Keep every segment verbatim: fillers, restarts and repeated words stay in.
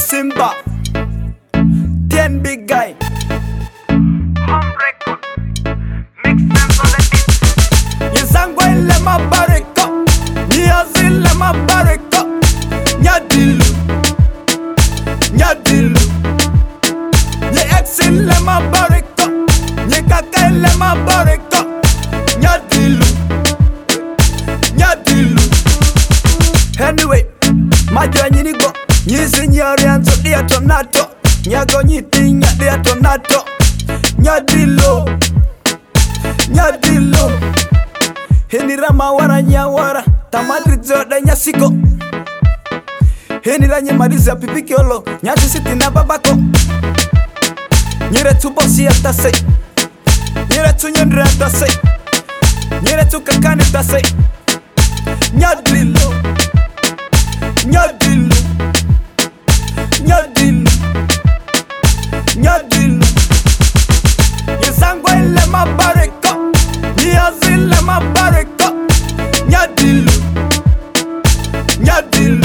Simba, ten big guy. Home record, make sense on the beat. Yesangwa ile mabareko, Nyazile mabareko, Nyadilu, Nyadilu, Nye exile mabareko, Nye kaka ile mabareko, Nyadilu, Nyadilu. Anyway, majo nyinigo, Nyizi nyorianzo dia tonato, Nyago nyitinya dia tonato, Nyadilu, Nyadilu. Henira mawara nyawara, tamadri zoda nyasiko. Henira nyemariza pipikiolo, nyasi siti na babako. Nyere tu bosi atase, nyere tu nyendra atase, nyere tu kakane atase. Nyadilu, Nyadilu, Nyadilu, Nyadilu. Yesangwa ile mabareko, Nyazile mabareko, Nyadilu, Nyadilu,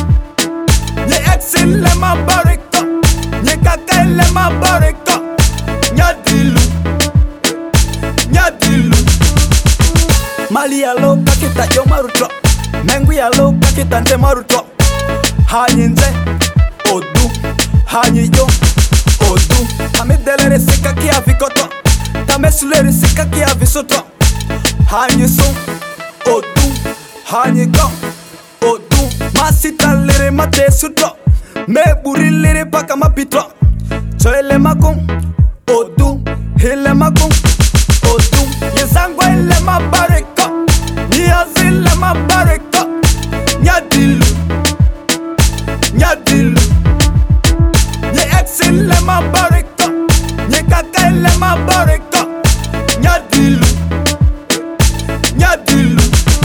Nye exile mabareko, Nye kaka ile mabareko, Nyadilu, Nyadilu. Mali ya lo kakita yo maruto, Mengu ya lo kakita nte maruto. Hanyinze, odu, hanyiyo, odu. Hamidelere sika kia vikoto, Tamesulere sika kia visoto. Hanyiso, odu, hanyigo, odu. Masita lere mate suto, Meburi lere paka mapito. Choele makung, odu, hele makung, odu. Yesangwa ile mabareko, Nyazile mabareko, Nyadilu, Nyadilu, Nye exile mabareko, Nye kaka ile mabareko, Nyadilu, Nyadilu.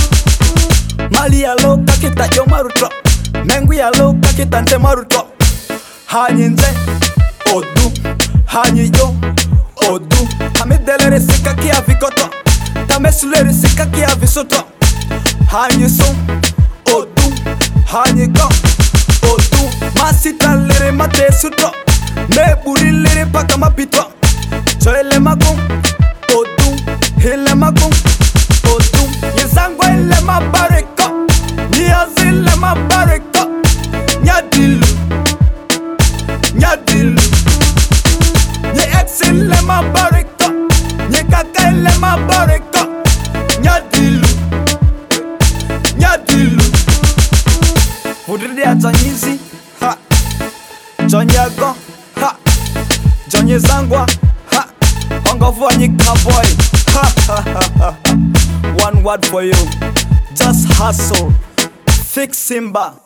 Mali ya lo kakita yo maruto, Mengu ya lo kakita nte maruto. Hanyinze, odu, hanyiyo, odu. Hamidelere sika kia vikoto, Tamesulere sika kia visoto. Hanyiso, odu, hanyigo, odu. Masita lere mate suto, Meburi lere paka mapito. Choele makung, odu, hele makung, odu. Yesangwa ile mabareko, Nyazile mabareko, Nyadilu, Nyadilu, Nye exile mabareko, Nye kaka ile mabareko, Nyadilu, Nyadilu. Fudridi ya Tonyizi, ha, Jonyago, ha, Jonyezangwa, ha, Hongovu Anyika boy, ha, ha, ha, ha. One word for you, just hustle, fix Simba.